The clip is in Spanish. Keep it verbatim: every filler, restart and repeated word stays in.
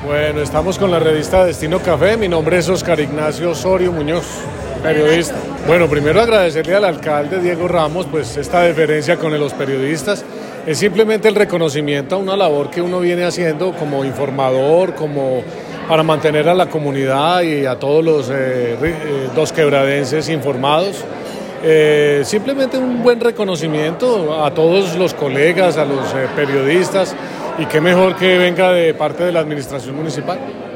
Bueno, estamos con la revista Destino Café. Mi nombre es Oscar Ignacio Osorio Muñoz, periodista. Bueno, primero agradecerle al alcalde Diego Ramos pues esta deferencia con los periodistas. Es simplemente el reconocimiento a una labor que uno viene haciendo como informador, como para mantener a la comunidad y a todos los eh, eh, dos quebradenses informados. Eh, simplemente un buen reconocimiento a todos los colegas, a los eh, periodistas, y qué mejor que venga de parte de la administración municipal.